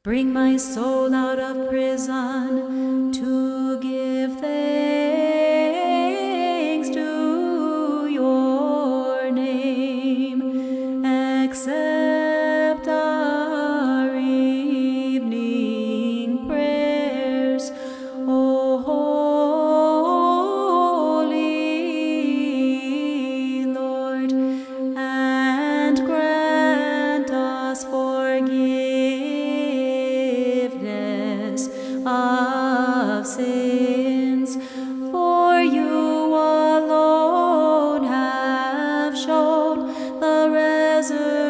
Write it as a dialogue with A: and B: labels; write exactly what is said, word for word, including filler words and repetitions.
A: Bring my soul out of prison to give thanks to your name. Accept our evening prayers, O holy Lord, and grant us forgiveness of sins, for you alone have shown the resurrection